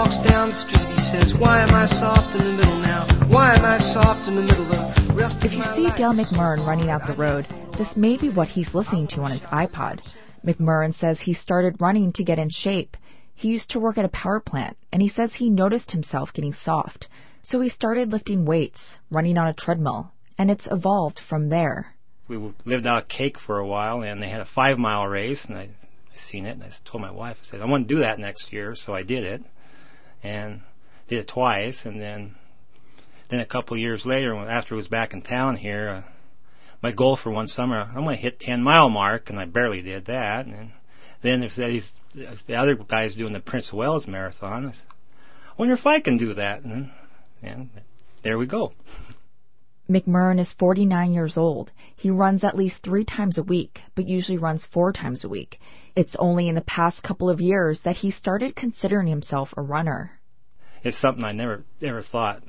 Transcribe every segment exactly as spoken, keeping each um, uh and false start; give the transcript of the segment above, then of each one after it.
walks down the street, he says, why am I soft in the middle now? Why am I soft in the middle the rest of If you see Dale McMurran running out the road, this may be what he's listening to on his iPod. McMurran says he started running to get in shape. He used to work at a power plant, and he says he noticed himself getting soft. So he started lifting weights, running on a treadmill, and it's evolved from there. We lived out of Cake for a while, and they had a five-mile race, and I, I seen it, and I told my wife, I said, I want to do that next year, so I did it, and did it twice, and then then a couple of years later, after I was back in town here, uh, my goal for one summer, I'm going to hit ten-mile mark, and I barely did that, and then there's these, the other guys doing the Prince of Wales Marathon. I said, I wonder if I can do that, and, and there we go. McMurran is forty-nine years old. He runs at least three times a week, but usually runs four times a week. It's only in the past couple of years that he started considering himself a runner. It's something I never ever thought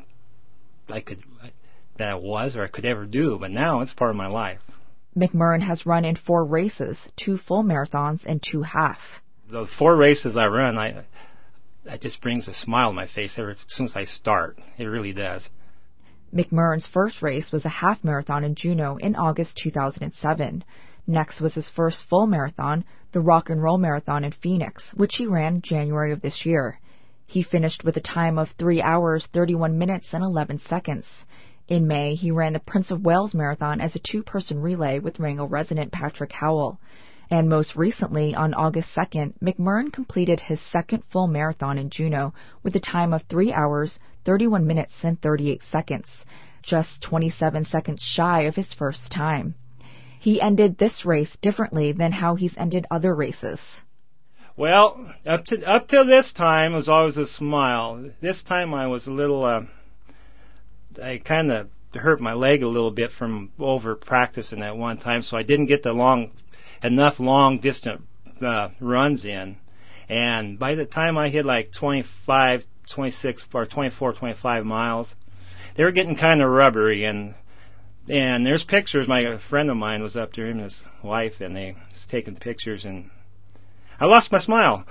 I could, that I was or I could ever do, but now it's part of my life. McMurran has run in four races, two full marathons and two half. The four races I run, I, it just brings a smile on my face ever as soon as I start. It really does. McMurran's first race was a half marathon in Juneau in August two thousand seven. Next was his first full marathon, the Rock and Roll Marathon in Phoenix, which he ran in January of this year. He finished with a time of three hours, thirty-one minutes, and eleven seconds. In May, he ran the Prince of Wales Marathon as a two-person relay with Wrangell resident Patrick Howell. And most recently, on August second, McMurran completed his second full marathon in Juneau with a time of three hours, thirty-one minutes, and thirty-eight seconds, just twenty-seven seconds shy of his first time. He ended this race differently than how he's ended other races. Well, up to up till this time, it was always a smile. This time I was a little, uh, I kind of hurt my leg a little bit from over practicing at one time, so I didn't get the long, enough long distant uh, runs in. And by the time I hit like twenty-five, twenty-six, or twenty-four, twenty-five miles, they were getting kind of rubbery. And and there's pictures. My a friend of mine was up there, him and his wife, and they was taking pictures, and I lost my smile.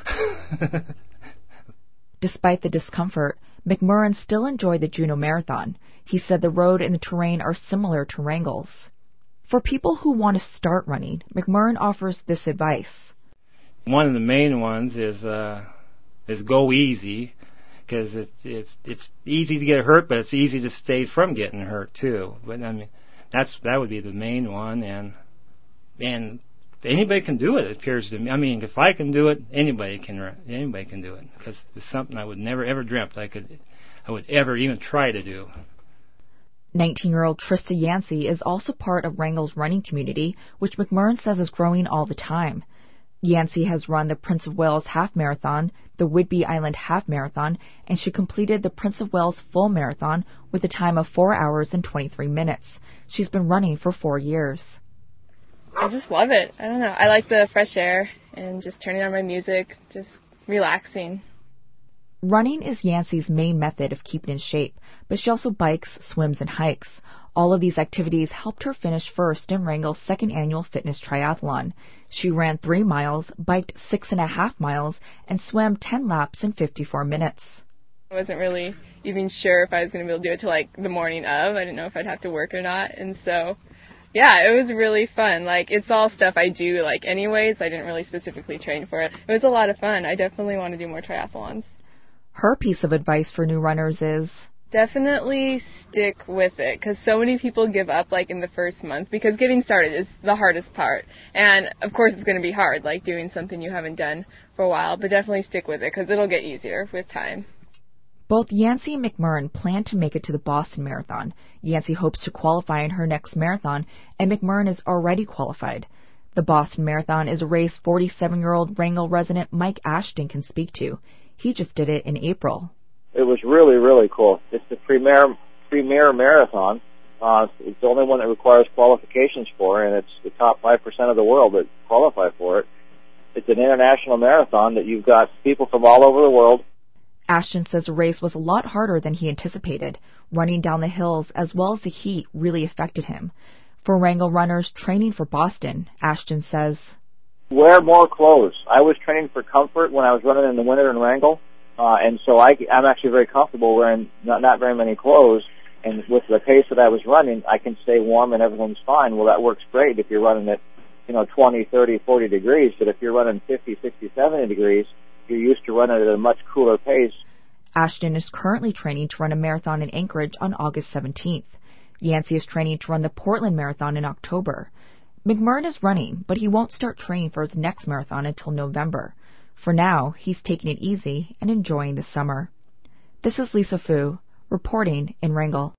Despite the discomfort, McMurran still enjoyed the Juneau Marathon. He said the road and the terrain are similar to Wrangell's. For people who want to start running, McMurran offers this advice. One of the main ones is uh, is go easy, because it's it's it's easy to get hurt, but it's easy to stay from getting hurt too. But I mean, that's that would be the main one, and and anybody can do it. It appears to me. I mean, if I can do it, anybody can. Anybody can do it, because it's something I would never ever dreamt I could, I would ever even try to do. nineteen-year-old Trista Yancey is also part of Wrangell's running community, which McMurran says is growing all the time. Yancey has run the Prince of Wales Half Marathon, the Whidbey Island Half Marathon, and she completed the Prince of Wales Full Marathon with a time of four hours and twenty-three minutes. She's been running for four years. I just love it. I don't know. I like the fresh air and just turning on my music, just relaxing. Running is Yancey's main method of keeping in shape, but she also bikes, swims, and hikes. All of these activities helped her finish first in Wrangell's second annual fitness triathlon. She ran three miles, biked six and a half miles, and swam ten laps in fifty-four minutes. I wasn't really even sure if I was going to be able to do it till like the morning of. I didn't know if I'd have to work or not, and so yeah, it was really fun. Like, it's all stuff I do like anyways. I didn't really specifically train for it. It was a lot of fun. I definitely want to do more triathlons. Her piece of advice for new runners is definitely stick with it, because so many people give up like in the first month, because getting started is the hardest part. And of course it's going to be hard, like doing something you haven't done for a while, but definitely stick with it, because it'll get easier with time. Both Yancey and McMurran plan to make it to the Boston Marathon. Yancey hopes to qualify in her next marathon, and McMurran is already qualified. The Boston Marathon is a race forty-seven-year-old Wrangell resident Mike Ashton can speak to. He just did it in April. It was really, really cool. It's the premier premier marathon. Uh, it's the only one that requires qualifications for, and it's the top five percent of the world that qualify for it. It's an international marathon that you've got people from all over the world. Ashton says the race was a lot harder than he anticipated. Running down the hills as well as the heat really affected him. For Wrangell runners training for Boston, Ashton says, wear more clothes. I was training for comfort when I was running in the winter in Wrangell. Uh, and so I, I'm actually very comfortable wearing not, not very many clothes. And with the pace that I was running, I can stay warm and everything's fine. Well, that works great if you're running at, you know, twenty, thirty, forty degrees. But if you're running fifty, sixty, seventy degrees, you're used to running at a much cooler pace. Ashton is currently training to run a marathon in Anchorage on August seventeenth. Yancey is training to run the Portland Marathon in October. McMurrin is running, but he won't start training for his next marathon until November. For now, he's taking it easy and enjoying the summer. This is Lisa Fu, reporting in Wrangell.